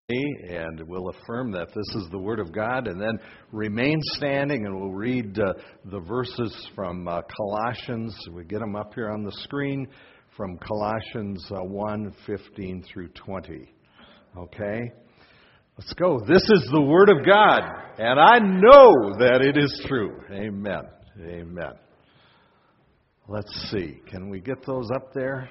and we'll affirm that this is the Word of God, and then remain standing, and we'll read the verses from Colossians. We get them up here on the screen from Colossians 1:15 through 20. Okay? Let's go. This is the Word of God, and I know that it is true. Amen. Amen. Let's see. Can we get those up there?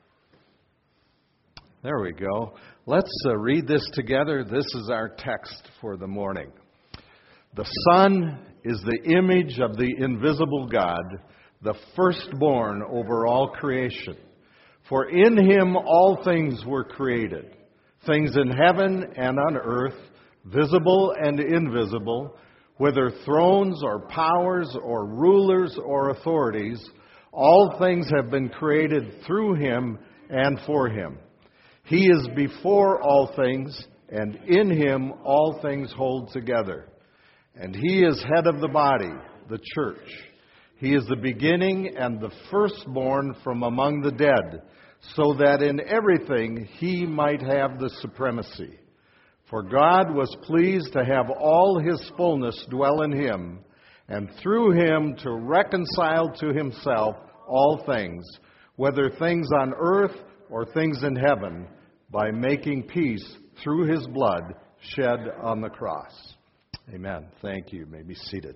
There we go. Let's read this together. This is our text for the morning. The Son is the image of the invisible God, the firstborn over all creation. For in Him all things were created, things in heaven and on earth, visible and invisible, whether thrones or powers or rulers or authorities, all things have been created through Him and for Him. He is before all things, and in Him all things hold together. And He is head of the body, the church. He is the beginning and the firstborn from among the dead, so that in everything He might have the supremacy. For God was pleased to have all His fullness dwell in Him, and through Him to reconcile to Himself all things, whether things on earth or things in heaven, by making peace through His blood shed on the cross. Amen. Thank you. You may be seated.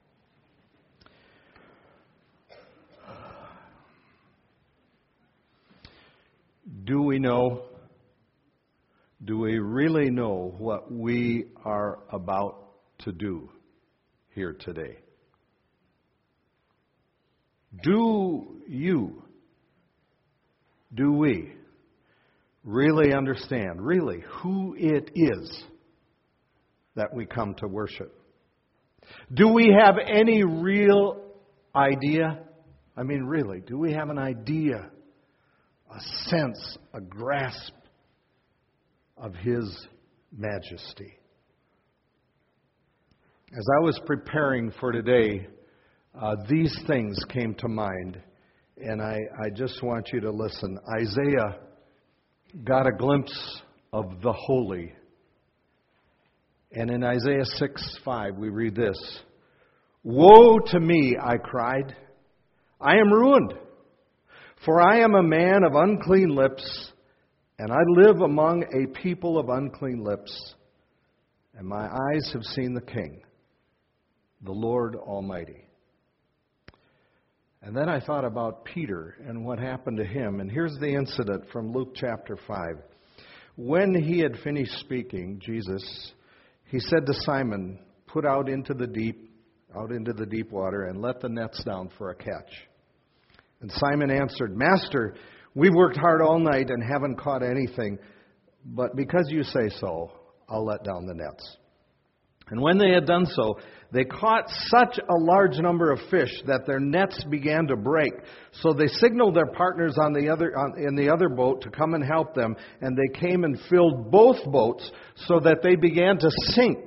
Do we really know what we are about to do here today? Do we really understand, really, who it is that we come to worship? Do we have any real idea? I mean, really, do we have an idea, a sense, a grasp of His majesty? As I was preparing for today, these things came to mind, and I just want you to listen. Isaiah got a glimpse of the holy. And in Isaiah 6:5 we read this: "Woe to me, I cried, I am ruined, for I am a man of unclean lips, and I live among a people of unclean lips, and my eyes have seen the King, the Lord Almighty." And then I thought about Peter and what happened to him. And here's the incident from Luke chapter 5. When He had finished speaking, Jesus, He said to Simon, "Put out into the deep water, and let the nets down for a catch." And Simon answered, "Master, we've worked hard all night and haven't caught anything, but because you say so, I'll let down the nets." And when they had done so, they caught such a large number of fish that their nets began to break. So they signaled their partners in the other boat to come and help them, and they came and filled both boats so that they began to sink.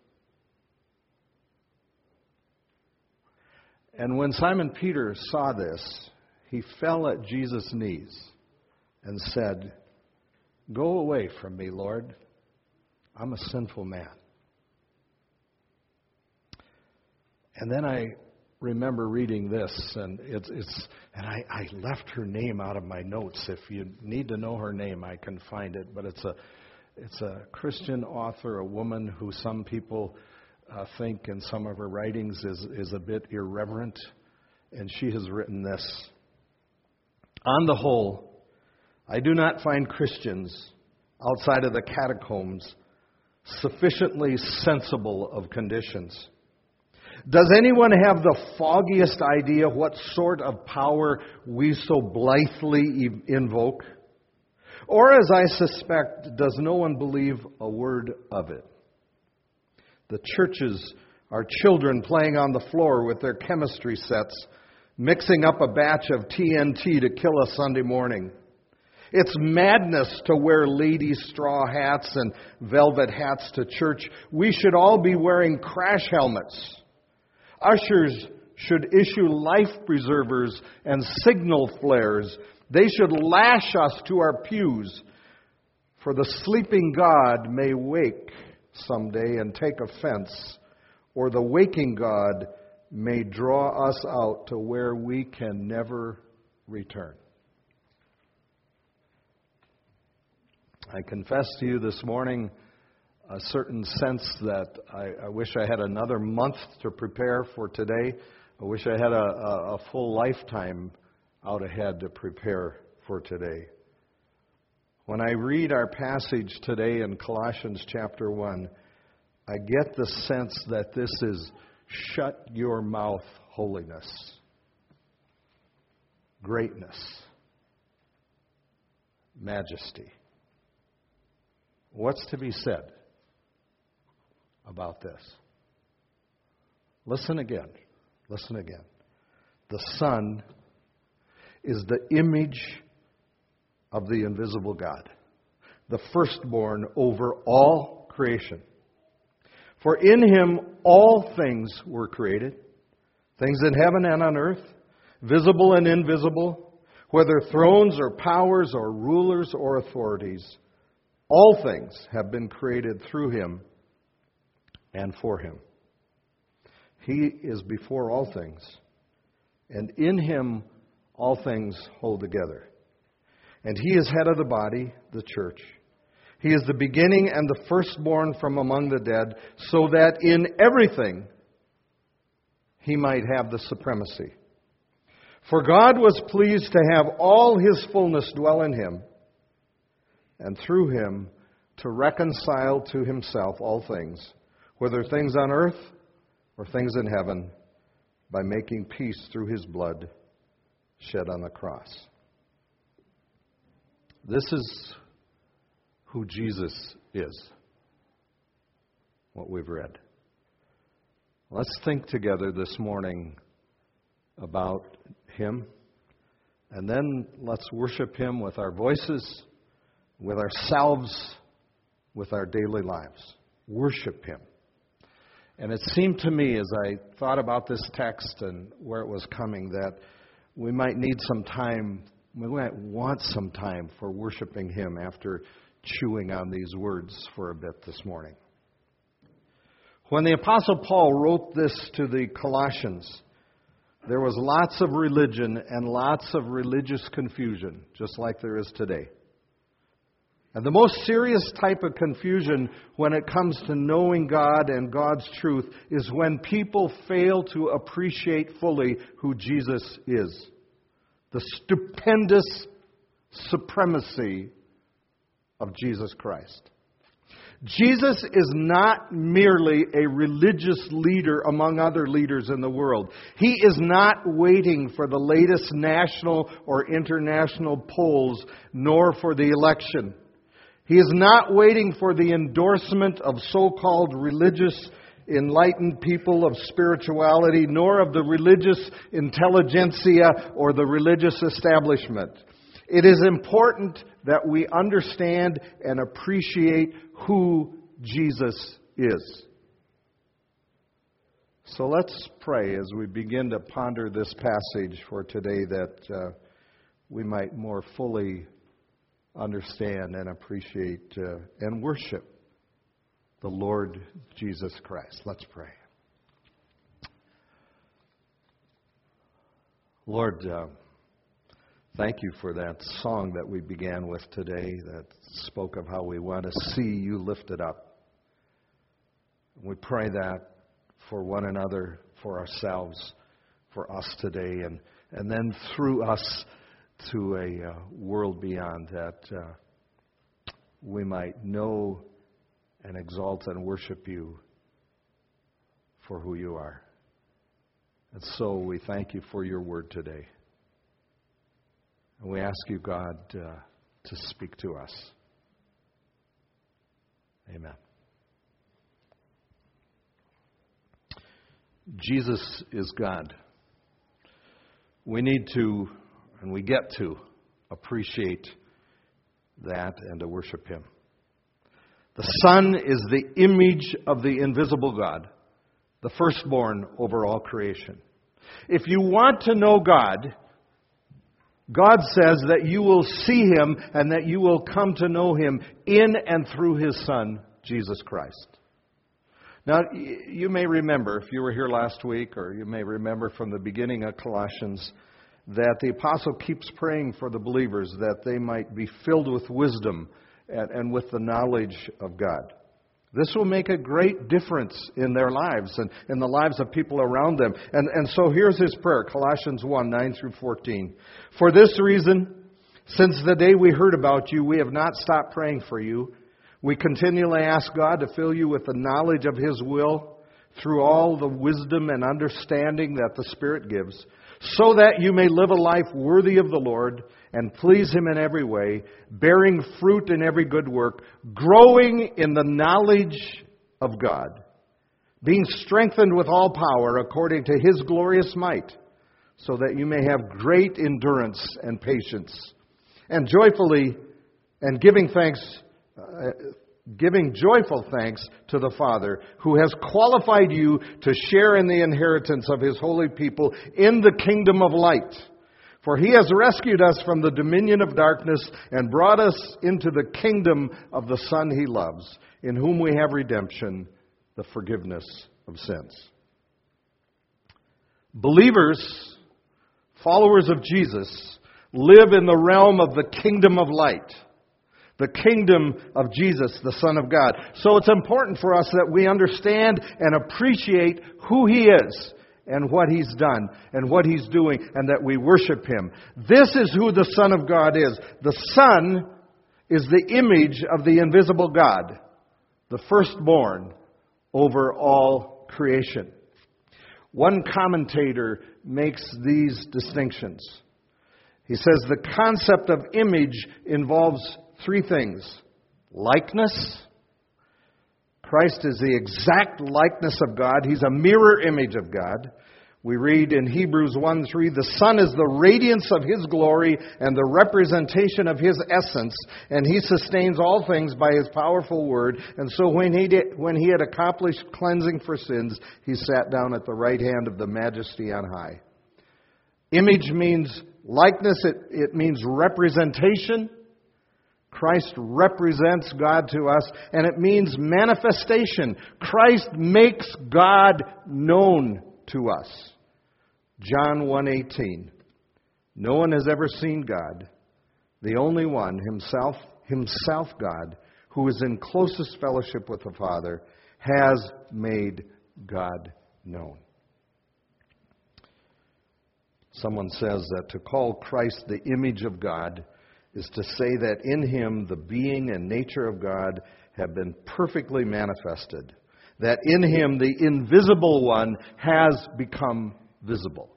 And when Simon Peter saw this, he fell at Jesus' knees and said, "Go away from me, Lord. I'm a sinful man." And then I remember reading this, and I left her name out of my notes. If you need to know her name, I can find it. But it's a Christian author, a woman who some people think in some of her writings is a bit irreverent, and she has written this: "On the whole, I do not find Christians outside of the catacombs sufficiently sensible of conditions. Does anyone have the foggiest idea what sort of power we so blithely invoke? Or, as I suspect, does no one believe a word of it? The churches are children playing on the floor with their chemistry sets, mixing up a batch of TNT to kill a Sunday morning. It's madness to wear ladies' straw hats and velvet hats to church. We should all be wearing crash helmets. Ushers should issue life preservers and signal flares. They should lash us to our pews. For the sleeping God may wake someday and take offense, or the waking God may draw us out to where we can never return. I confess to you this morning a certain sense that I wish I had another month to prepare for today. I wish I had a full lifetime out ahead to prepare for today. When I read our passage today in Colossians chapter 1, I get the sense that this is shut your mouth holiness, greatness, majesty. What's to be said about this? Listen again. Listen again. The Son is the image of the invisible God, the firstborn over all creation. For in Him all things were created, things in heaven and on earth, visible and invisible, whether thrones or powers or rulers or authorities. All things have been created through Him and for Him. He is before all things, and in Him all things hold together. And He is head of the body, the church. He is the beginning and the firstborn from among the dead, so that in everything He might have the supremacy. For God was pleased to have all His fullness dwell in Him, and through Him to reconcile to Himself all things, whether things on earth or things in heaven, by making peace through His blood shed on the cross. This is who Jesus is, what we've read. Let's think together this morning about Him, and then let's worship Him with our voices, with ourselves, with our daily lives. Worship Him. And it seemed to me as I thought about this text and where it was coming that we might need some time, we might want some time for worshiping Him after chewing on these words for a bit this morning. When the Apostle Paul wrote this to the Colossians, there was lots of religion and lots of religious confusion, just like there is today. And the most serious type of confusion when it comes to knowing God and God's truth is when people fail to appreciate fully who Jesus is. The stupendous supremacy of Jesus Christ. Jesus is not merely a religious leader among other leaders in the world. He is not waiting for the latest national or international polls, nor for the election. He is not waiting for the endorsement of so-called religious, enlightened people of spirituality, nor of the religious intelligentsia or the religious establishment. It is important that we understand and appreciate who Jesus is. So let's pray as we begin to ponder this passage for today that we might more fully understand and appreciate and worship the Lord Jesus Christ. Let's pray. Lord, thank you for that song that we began with today that spoke of how we want to see you lifted up. We pray that for one another, for ourselves, for us today, and then through us to a world beyond, that we might know and exalt and worship you for who you are. And so we thank you for your word today. And we ask you, God, to speak to us. Amen. Jesus is God. We need to, and we get to, appreciate that and to worship Him. The Son is the image of the invisible God, the firstborn over all creation. If you want to know God, God says that you will see Him and that you will come to know Him in and through His Son, Jesus Christ. Now, you may remember, if you were here last week, or you may remember from the beginning of Colossians, that the apostle keeps praying for the believers that they might be filled with wisdom and with the knowledge of God. This will make a great difference in their lives and in the lives of people around them. And so here's his prayer, Colossians 1, 9 through 14. For this reason, since the day we heard about you, we have not stopped praying for you. We continually ask God to fill you with the knowledge of His will through all the wisdom and understanding that the Spirit gives, so that you may live a life worthy of the Lord and please Him in every way, bearing fruit in every good work, growing in the knowledge of God, being strengthened with all power according to His glorious might, so that you may have great endurance and patience, and joyfully and giving joyful thanks to the Father, who has qualified you to share in the inheritance of His holy people in the kingdom of light. For He has rescued us from the dominion of darkness and brought us into the kingdom of the Son He loves, in whom we have redemption, the forgiveness of sins. Believers, followers of Jesus, live in the realm of the kingdom of light. The kingdom of Jesus, the Son of God. So it's important for us that we understand and appreciate who He is and what He's done and what He's doing, and that we worship Him. This is who the Son of God is. The Son is the image of the invisible God, the firstborn over all creation. One commentator makes these distinctions. He says the concept of image involves three things. Likeness. Christ is the exact likeness of God. He's a mirror image of God. We read in Hebrews 1:3, the Son is the radiance of His glory and the representation of His essence, and He sustains all things by His powerful word. And so when He had accomplished cleansing for sins, He sat down at the right hand of the Majesty on high. Image means likeness. It means representation. Christ represents God to us, and it means manifestation. Christ makes God known to us. John 1:18. No one has ever seen God, the only one, himself God, who is in closest fellowship with the Father, has made God known. Someone says that to call Christ the image of God is to say that in Him the being and nature of God have been perfectly manifested. That in Him the invisible one has become visible.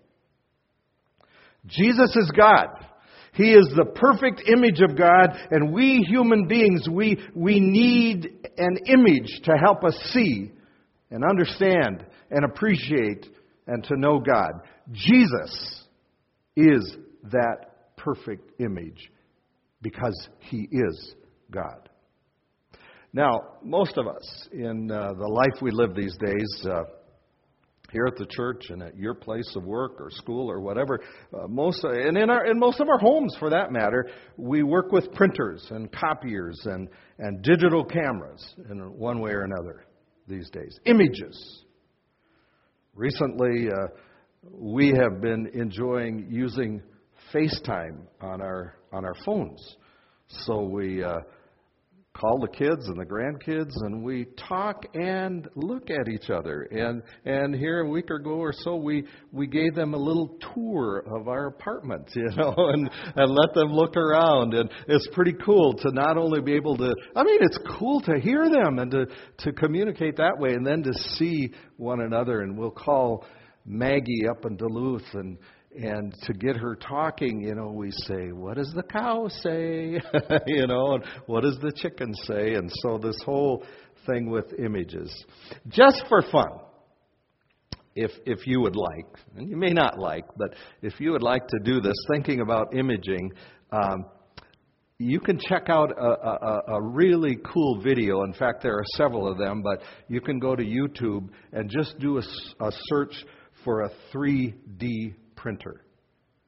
Jesus is God. He is the perfect image of God, and we human beings, we need an image to help us see and understand and appreciate and to know God. Jesus is that perfect image, because He is God. Now, most of us, in the life we live these days, here at the church and at your place of work or school or whatever, in most of our homes for that matter, we work with printers and copiers and digital cameras in one way or another these days. Images. Recently, we have been enjoying using FaceTime on our phones. So we call the kids and the grandkids, and we talk and look at each other. And here a week ago or so, we gave them a little tour of our apartment, and let them look around. And it's pretty cool to not only be able to, it's cool to hear them and to communicate that way, and then to see one another. And we'll call Maggie up in Duluth, and to get her talking, we say, what does the cow say? And what does the chicken say? And so this whole thing with images. Just for fun, if you would like, and you may not like, but if you would like to do this, thinking about imaging, you can check out a really cool video. In fact, there are several of them, but you can go to YouTube and just do a search for a 3D printer.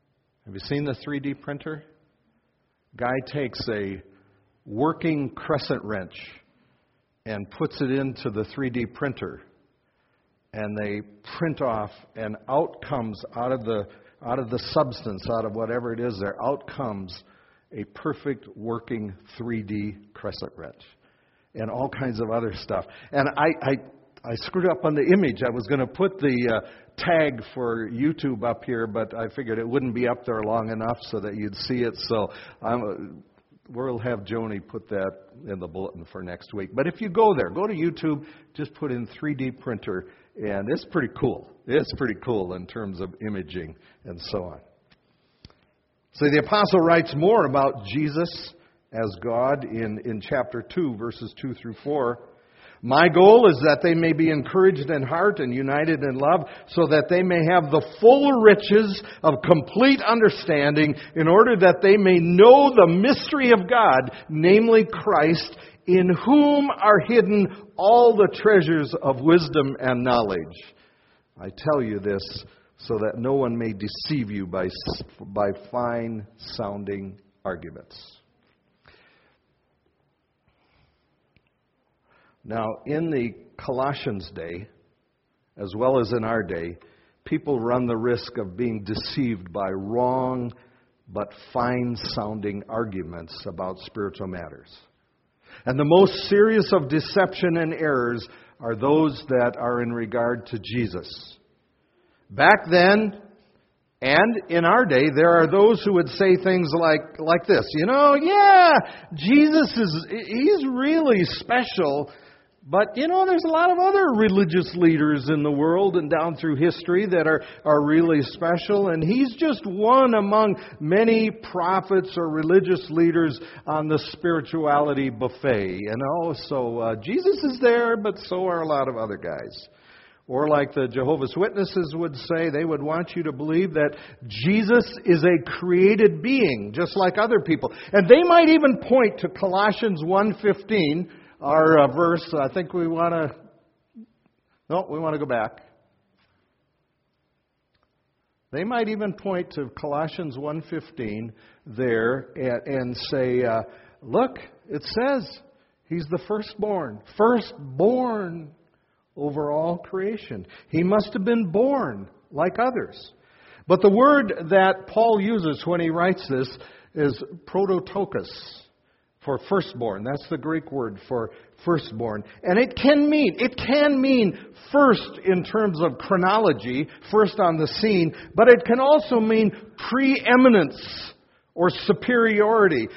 Have you seen the 3D printer? Guy takes a working crescent wrench and puts it into the 3D printer, and they print off, and out comes, out of the substance, out of whatever it is there, out comes a perfect working 3D crescent wrench and all kinds of other stuff. And I screwed up on the image. I was going to put the tag for YouTube up here, but I figured it wouldn't be up there long enough so that you'd see it. So we'll have Joni put that in the bulletin for next week. But if you go there, go to YouTube, just put in 3D printer, and it's pretty cool. It's pretty cool in terms of imaging and so on. So the apostle writes more about Jesus as God in chapter 2, verses 2 through 4. My goal is that they may be encouraged in heart and united in love, so that they may have the full riches of complete understanding, in order that they may know the mystery of God, namely Christ, in whom are hidden all the treasures of wisdom and knowledge. I tell you this so that no one may deceive you by fine-sounding arguments. Now, in the Colossians day, as well as in our day, people run the risk of being deceived by wrong but fine-sounding arguments about spiritual matters. And the most serious of deception and errors are those that are in regard to Jesus. Back then, and in our day, there are those who would say things like this. Jesus he's really special. But, there's a lot of other religious leaders in the world and down through history that are really special. And he's just one among many prophets or religious leaders on the spirituality buffet. So Jesus is there, but so are a lot of other guys. Or like the Jehovah's Witnesses would say, they would want you to believe that Jesus is a created being, just like other people. And they might even point to Colossians 1:15, our verse. I think we want to go back. They might even point to Colossians 1:15 there and say, look, it says he's the firstborn over all creation. He must have been born like others. But the word that Paul uses when he writes this is prototokos, for firstborn. That's the Greek word for firstborn. And it can mean first in terms of chronology, first on the scene, but it can also mean preeminence or superiority.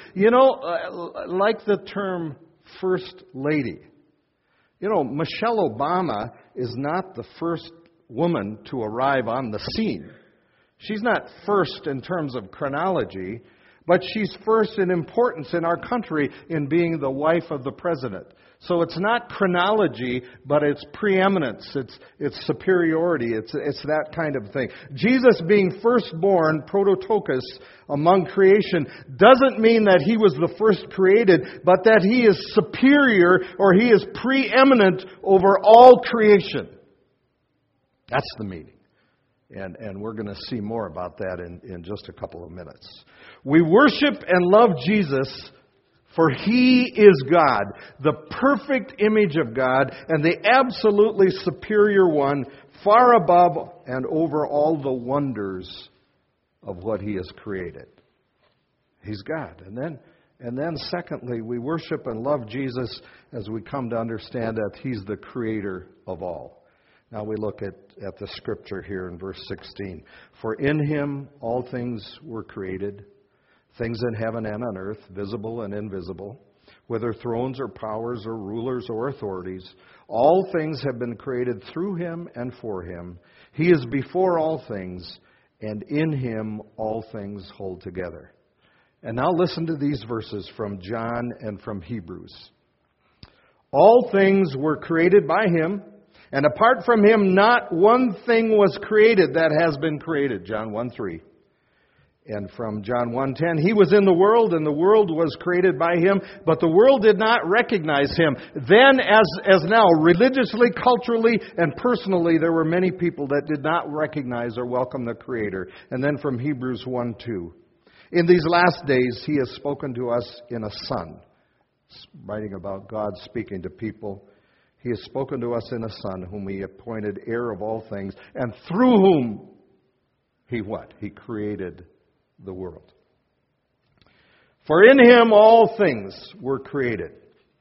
Like the term first lady. Michelle Obama is not the first woman to arrive on the scene. She's not first in terms of chronology, but she's first in importance in our country in being the wife of the president. So it's not chronology, but it's preeminence, it's superiority, it's that kind of thing. Jesus being firstborn, prototokos, among creation, doesn't mean that he was the first created, but that he is superior or he is preeminent over all creation. That's the meaning. And we're going to see more about that in just a couple of minutes. We worship and love Jesus, for He is God, the perfect image of God, and the absolutely superior one, far above and over all the wonders of what He has created. He's God. And then secondly, we worship and love Jesus as we come to understand that He's the creator of all. Now we look at the scripture here in verse 16. For in Him all things were created, things in heaven and on earth, visible and invisible, whether thrones or powers or rulers or authorities. All things have been created through Him and for Him. He is before all things, and in Him all things hold together. And now listen to these verses from John and from Hebrews. All things were created by Him, and apart from Him not one thing was created that has been created. John 1:3. And from John 1:10, He was in the world, and the world was created by Him, but the world did not recognize Him. Then, as now, religiously, culturally, and personally, there were many people that did not recognize or welcome the Creator. And then from Hebrews 1:2, in these last days, He has spoken to us in a Son. Writing about God speaking to people. He has spoken to us in a Son, whom He appointed heir of all things, and through whom He what? He created the world. For in Him all things were created.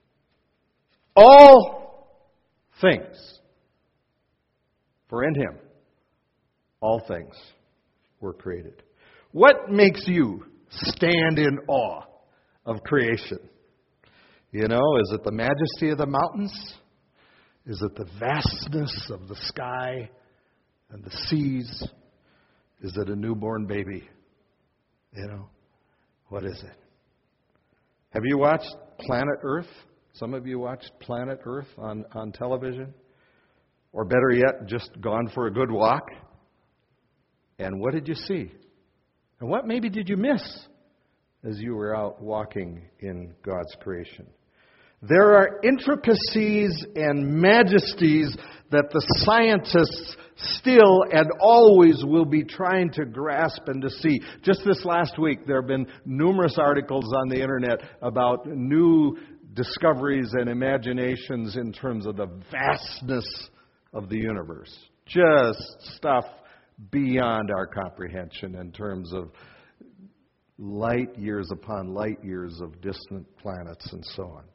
All things. For in Him all things were created. What makes you stand in awe of creation? You know, is it the majesty of the mountains? Is it the vastness of the sky and the seas? Is it a newborn baby? You know, what is it? Have you watched Planet Earth? Some of you watched Planet Earth on television? Or better yet, just gone for a good walk? And what did you see? And what maybe did you miss as you were out walking in God's creation? There are intricacies and majesties that the scientists still and always will be trying to grasp and to see. Just this last week, there have been numerous articles on the internet about new discoveries and imaginations in terms of the vastness of the universe. Just stuff beyond our comprehension in terms of light years upon light years of distant planets and so on.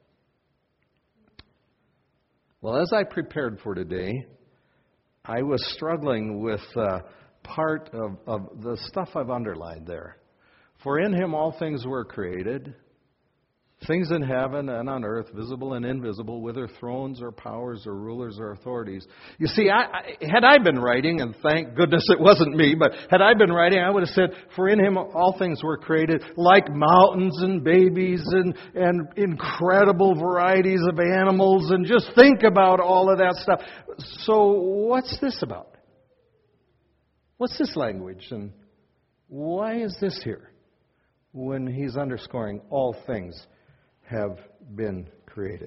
Well, as I prepared for today, I was struggling with part of the stuff I've underlined there. For in Him all things were created, things in heaven and on earth, visible and invisible, whether thrones or powers or rulers or authorities. You see, had I been writing, and thank goodness it wasn't me, but had I been writing, I would have said, for in Him all things were created, like mountains and babies and incredible varieties of animals, and just think about all of that stuff. So what's this about? What's this language? And why is this here when He's underscoring all things have been created?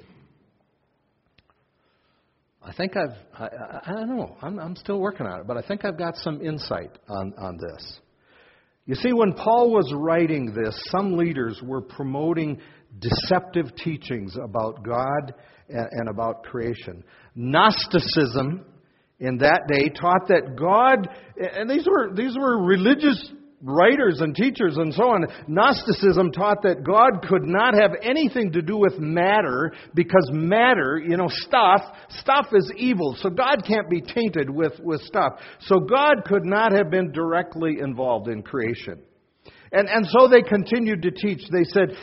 I think I don't know. I'm still working on it, but I think I've got some insight on this. You see, when Paul was writing this, some leaders were promoting deceptive teachings about God and about creation. Gnosticism in that day taught that God, and these were religious writers and teachers and so on. Gnosticism taught that God could not have anything to do with matter because matter, stuff is evil. So God can't be tainted with stuff. So God could not have been directly involved in creation. And so they continued to teach. They said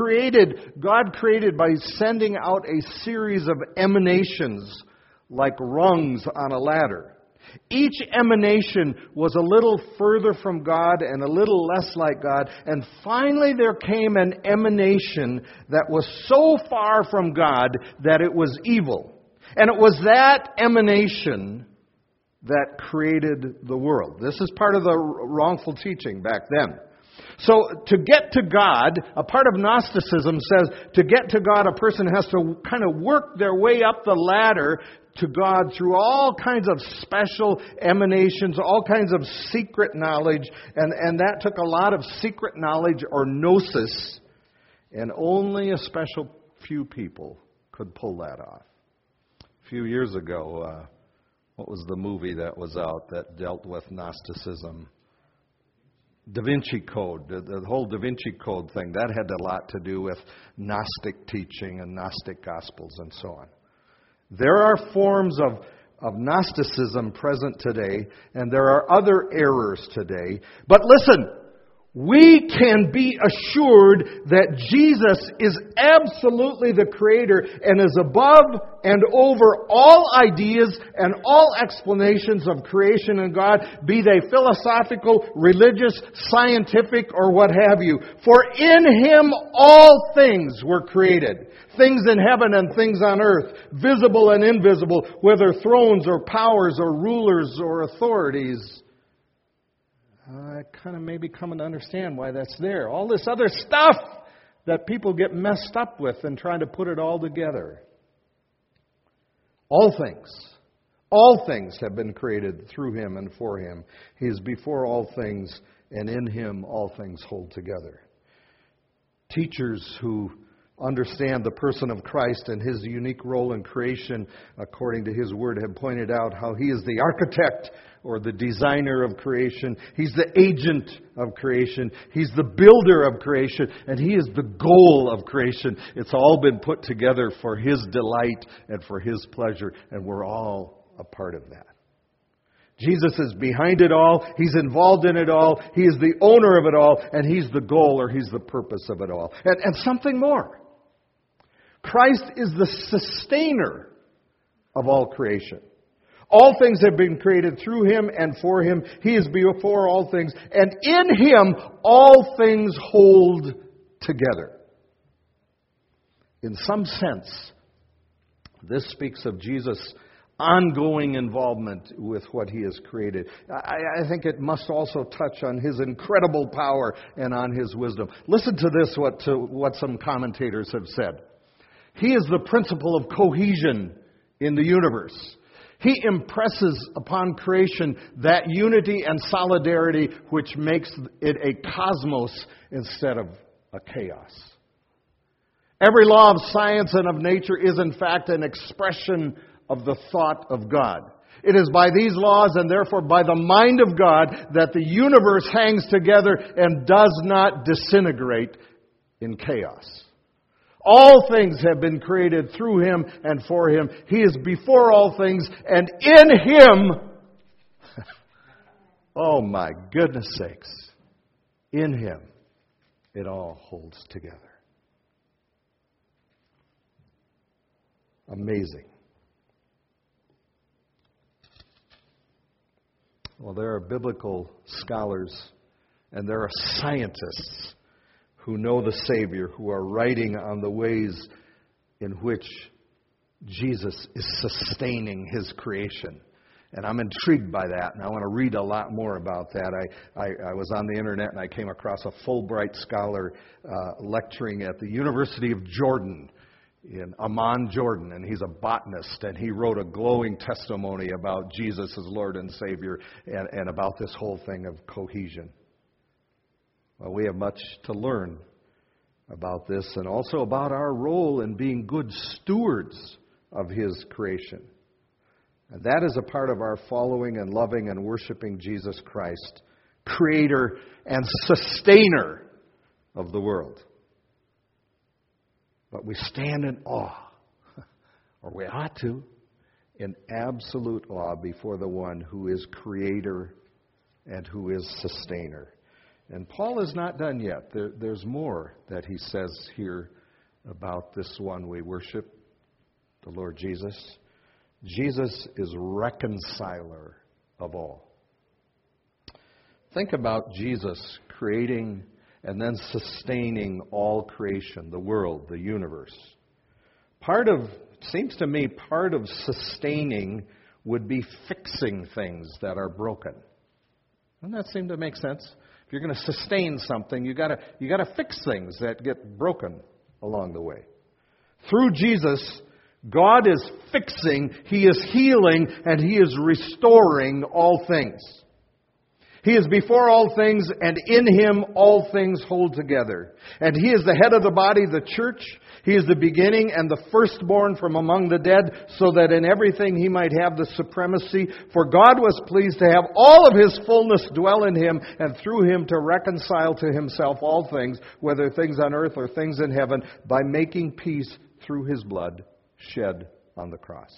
God created by sending out a series of emanations like rungs on a ladder. Each emanation was a little further from God and a little less like God. And finally there came an emanation that was so far from God that it was evil. And it was that emanation that created the world. This is part of the wrongful teaching back then. So to get to God, a part of Gnosticism says to get to God, a person has to kind of work their way up the ladder to God through all kinds of special emanations, all kinds of secret knowledge, and that took a lot of secret knowledge or gnosis, and only a special few people could pull that off. A few years ago, what was the movie that was out that dealt with Gnosticism? Da Vinci Code, the whole Da Vinci Code thing, that had a lot to do with Gnostic teaching and Gnostic Gospels and so on. There are forms of Gnosticism present today, and there are other errors today. But listen, we can be assured that Jesus is absolutely the Creator and is above and over all ideas and all explanations of creation and God, be they philosophical, religious, scientific, or what have you. For in Him all things were created. Things in heaven and things on earth, visible and invisible, whether thrones or powers or rulers or authorities. I kind of maybe coming to understand why that's there. All this other stuff that people get messed up with and trying to put it all together. All things have been created through Him and for Him. He is before all things, and in Him all things hold together. Teachers who understand the person of Christ and His unique role in creation, according to His Word, have pointed out how He is the architect or the designer of creation. He's the agent of creation. He's the builder of creation. And He is the goal of creation. It's all been put together for His delight and for His pleasure. And we're all a part of that. Jesus is behind it all. He's involved in it all. He is the owner of it all. And He's the goal, or He's the purpose of it all. And something more. Christ is the sustainer of all creation. All things have been created through Him and for Him. He is before all things. And in Him, all things hold together. In some sense, this speaks of Jesus' ongoing involvement with what He has created. I think it must also touch on His incredible power and on His wisdom. Listen to this, what some commentators have said. He is the principle of cohesion in the universe. He impresses upon creation that unity and solidarity which makes it a cosmos instead of a chaos. Every law of science and of nature is in fact an expression of the thought of God. It is by these laws and therefore by the mind of God that the universe hangs together and does not disintegrate in chaos. All things have been created through Him and for Him. He is before all things, and in Him, oh my goodness sakes, in Him, it all holds together. Amazing. Well, there are biblical scholars and there are scientists who know the Savior, who are writing on the ways in which Jesus is sustaining His creation. And I'm intrigued by that, and I want to read a lot more about that. I was on the internet and I came across a Fulbright scholar lecturing at the University of Jordan in Amman, Jordan, and he's a botanist, and he wrote a glowing testimony about Jesus as Lord and Savior and about this whole thing of cohesion. Well, we have much to learn about this and also about our role in being good stewards of His creation. And that is a part of our following and loving and worshiping Jesus Christ, Creator and Sustainer of the world. But we stand in awe, or we ought to, in absolute awe before the one who is Creator and who is Sustainer. And Paul is not done yet. There's more that he says here about this one we worship, the Lord Jesus. Jesus is reconciler of all. Think about Jesus creating and then sustaining all creation, the world, the universe. Seems to me, part of sustaining would be fixing things that are broken. Doesn't that seem to make sense? If you're going to sustain something, you got to fix things that get broken along the way. Through Jesus, God is fixing, He is healing, and He is restoring all things. He is before all things, and in Him all things hold together. And He is the head of the body, the church. He is the beginning and the firstborn from among the dead, so that in everything He might have the supremacy. For God was pleased to have all of His fullness dwell in Him, and through Him to reconcile to Himself all things, whether things on earth or things in heaven, by making peace through His blood shed on the cross.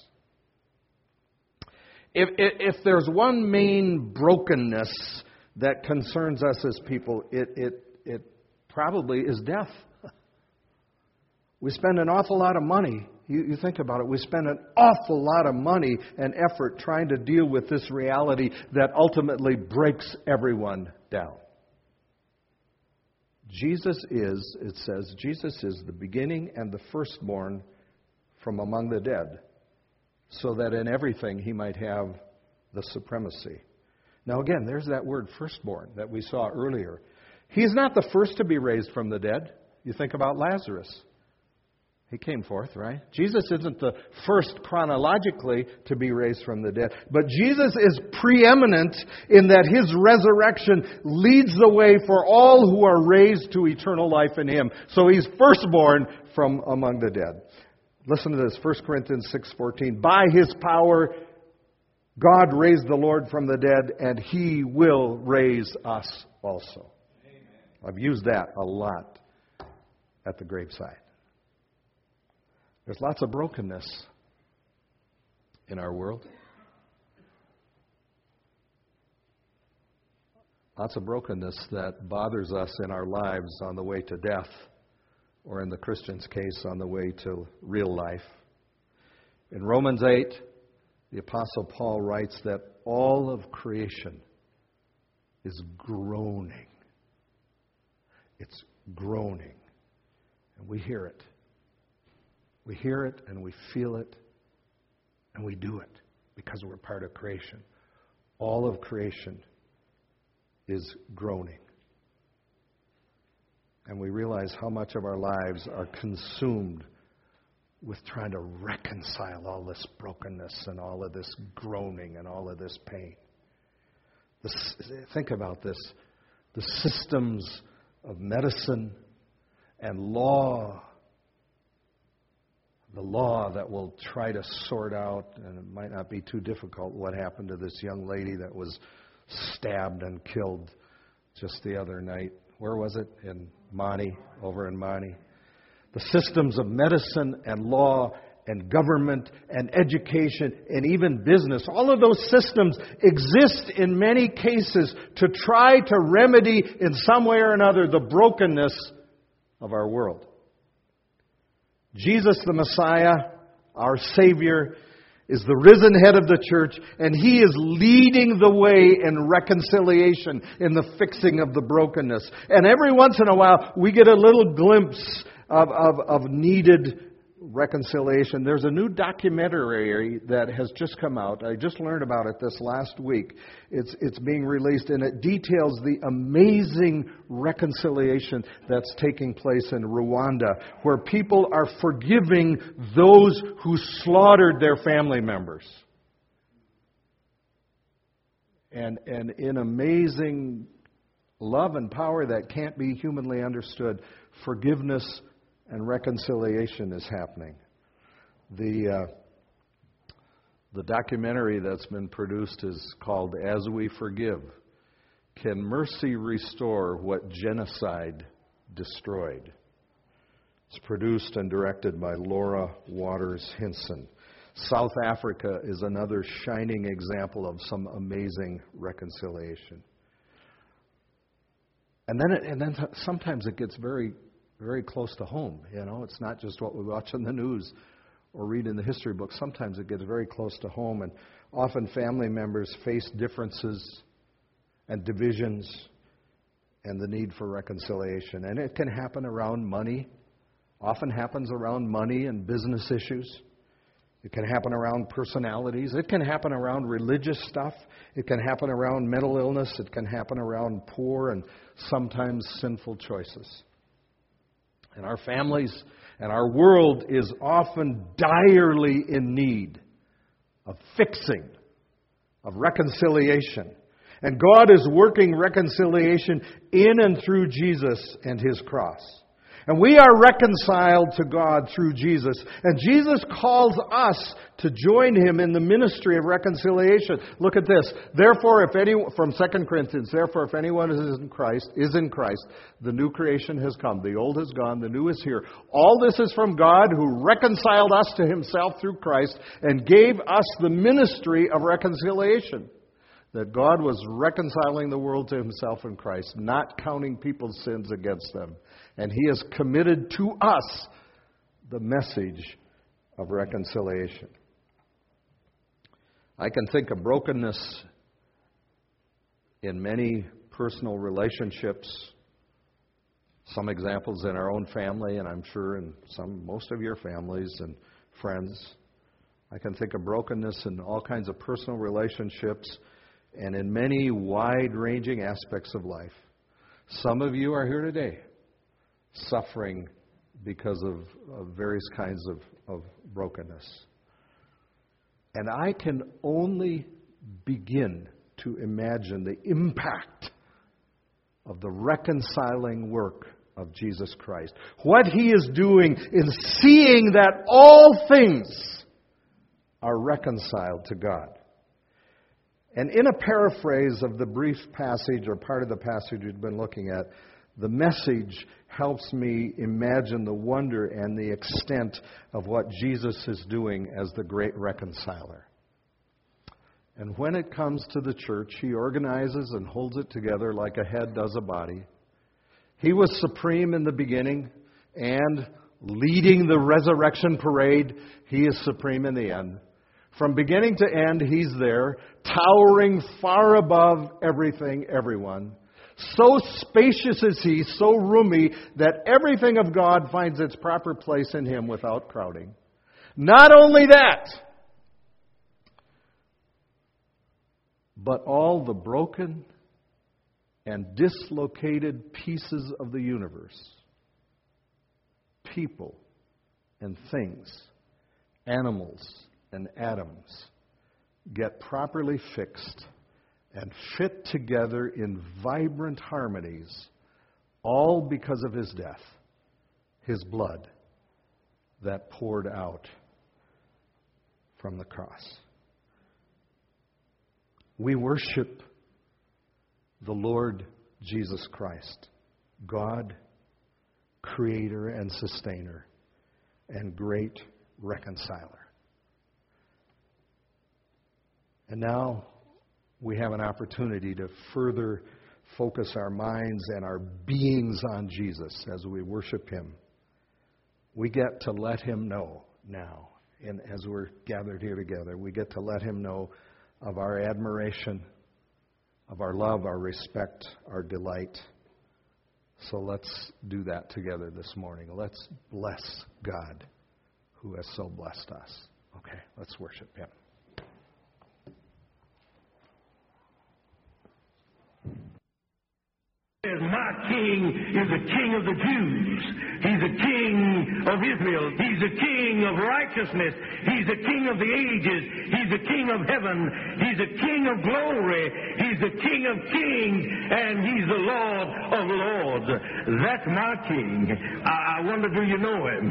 If there's one main brokenness that concerns us as people, it probably is death. We spend an awful lot of money. You think about it. We spend an awful lot of money and effort trying to deal with this reality that ultimately breaks everyone down. Jesus is, it says, Jesus is the beginning and the firstborn from among the dead, so that in everything He might have the supremacy. Now again, there's that word firstborn that we saw earlier. He's not the first to be raised from the dead. You think about Lazarus. He came forth, right? Jesus isn't the first chronologically to be raised from the dead. But Jesus is preeminent in that His resurrection leads the way for all who are raised to eternal life in Him. So He's firstborn from among the dead. Listen to this, 1 Corinthians 6:14. By His power, God raised the Lord from the dead, and He will raise us also. Amen. I've used that a lot at the graveside. There's lots of brokenness in our world. Lots of brokenness that bothers us in our lives on the way to death, or in the Christian's case, on the way to real life. In Romans 8, the Apostle Paul writes that all of creation is groaning. It's groaning. And we hear it. We hear it and we feel it and we do it because we're part of creation. All of creation is groaning. And we realize how much of our lives are consumed with trying to reconcile all this brokenness and all of this groaning and all of this pain. Think about this. The systems of medicine and law, the law that will try to sort out, and it might not be too difficult, what happened to this young lady that was stabbed and killed just the other night. Where was it? In Monty, over in Monty. The systems of medicine and law and government and education and even business, all of those systems exist in many cases to try to remedy in some way or another the brokenness of our world. Jesus the Messiah, our Savior, is the risen head of the church, and He is leading the way in reconciliation, in the fixing of the brokenness. And every once in a while, we get a little glimpse of needed reconciliation. There's a new documentary that has just come out. I just learned about it this last week. It's being released, and it details the amazing reconciliation that's taking place in Rwanda, where people are forgiving those who slaughtered their family members. And in amazing love and power that can't be humanly understood, forgiveness and reconciliation is happening. The documentary that's been produced is called As We Forgive. Can Mercy Restore What Genocide Destroyed? It's produced and directed by Laura Waters Hinson. South Africa is another shining example of some amazing reconciliation. And then sometimes it gets very, very close to home. You know, it's not just what we watch on the news or read in the history books. Sometimes it gets very close to home, and often family members face differences and divisions and the need for reconciliation. And it can happen around money. Often happens around money and business issues. It can happen around personalities. It can happen around religious stuff. It can happen around mental illness. It can happen around poor and sometimes sinful choices. And our families and our world is often direly in need of fixing, of reconciliation. And God is working reconciliation in and through Jesus and His cross. And we are reconciled to God through Jesus. And Jesus calls us to join Him in the ministry of reconciliation. Look at this. Therefore, from 2 Corinthians, therefore, if anyone is in Christ, the new creation has come. The old has gone, the new is here. All this is from God, who reconciled us to Himself through Christ and gave us the ministry of reconciliation. That God was reconciling the world to Himself in Christ, not counting people's sins against them. And He has committed to us the message of reconciliation. I can think of brokenness in many personal relationships. Some examples in our own family, and I'm sure in most of your families and friends. I can think of brokenness in all kinds of personal relationships and in many wide-ranging aspects of life. Some of you are here today suffering because of various kinds of brokenness. And I can only begin to imagine the impact of the reconciling work of Jesus Christ. What He is doing in seeing that all things are reconciled to God. And in a paraphrase of the brief passage or part of the passage we've been looking at, the message helps me imagine the wonder and the extent of what Jesus is doing as the great reconciler. And when it comes to the church, He organizes and holds it together like a head does a body. He was supreme in the beginning, and leading the resurrection parade, He is supreme in the end. From beginning to end, He's there, towering far above everything, everyone. So spacious is He, so roomy, that everything of God finds its proper place in Him without crowding. Not only that, but all the broken and dislocated pieces of the universe, people and things, animals and atoms, get properly fixed and fit together in vibrant harmonies, all because of His death, His blood that poured out from the cross. We worship the Lord Jesus Christ, God, Creator and Sustainer, and great Reconciler. And now we have an opportunity to further focus our minds and our beings on Jesus as we worship Him. We get to let Him know now, and as we're gathered here together, we get to let Him know of our admiration, of our love, our respect, our delight. So let's do that together this morning. Let's bless God who has so blessed us. Okay, let's worship Him. My King is the King of the Jews. He's the King of Israel. He's the King of righteousness. He's the King of the ages. He's the King of heaven. He's the King of glory. He's the King of kings. And He's the Lord of lords. That's my King. I wonder, do you know Him?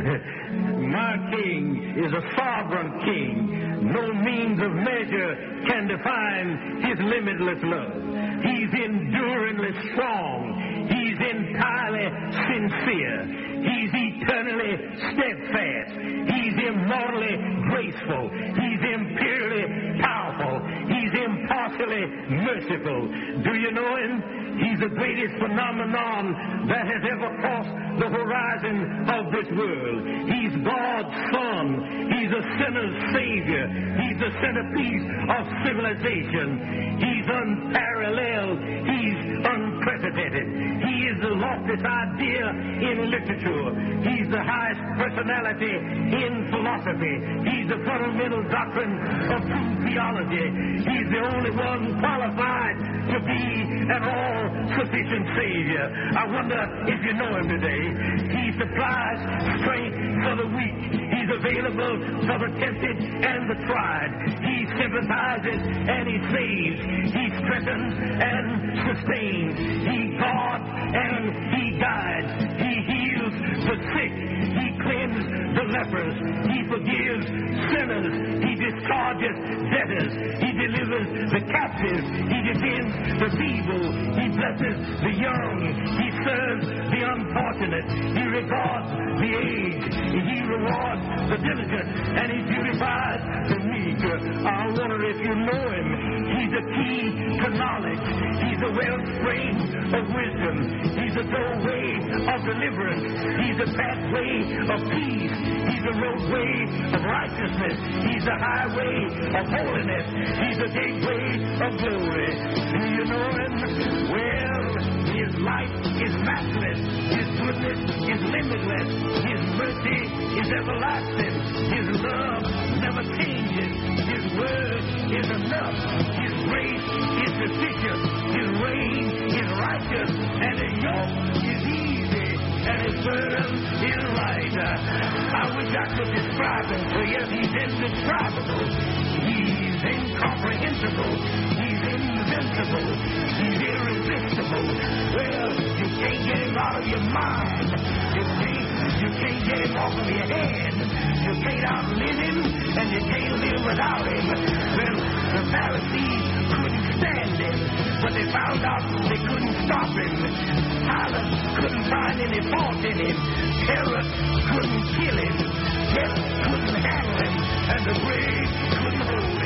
My King is a sovereign King. No means of measure can define His limitless love. He's enduringly strong. He's entirely sincere. He's eternally steadfast. He's immortally graceful. He's imperially powerful. He's impartially merciful. Do you know Him? He's the greatest phenomenon that has ever crossed the horizon of this world. He's God's Son. He's a sinner's Savior. He's the centerpiece of civilization. He's unparalleled. He's unprecedented. He is the loftiest idea in literature. He's the highest personality in philosophy. He's the fundamental doctrine of true theology. He's the only one qualified to be an all-sufficient Savior. I wonder if you know Him today. He supplies strength for the weak. He's available for the tempted and the tried. He sympathizes and He saves. He strengthens and sustains. He guards and He guides. He heals the sick. He cleanses the lepers. He forgives sinners. He discharges debtors. He delivers the captives. He defends the feeble. He blesses the young. He serves the unfortunate. He regards the aged. He rewards the diligent. And He beautifies the meek. I wonder if you know Him. He's the key to knowledge. He's the wellspring of wisdom. He's the doorway of deliverance. He's the pathway of peace. He's the roadway of righteousness. He's the highway of holiness. He's the gateway of glory. Do you know Him? Well, His life is matchless. His goodness is limitless. His mercy is everlasting. His love never changes. His word is enough. His grace is got to describe him. So yes, he's indescribable. He's incomprehensible. He's invincible. He's irresistible. Well, you can't get him out of your mind. You can't get him off of your head. You can't outlive him, and you can't live without him. Well, the Pharisees couldn't stand him, but they found out they couldn't stop him. Pilate couldn't find any fault in him. Herod couldn't kill him. Death couldn't handle him, and the grave couldn't hold him.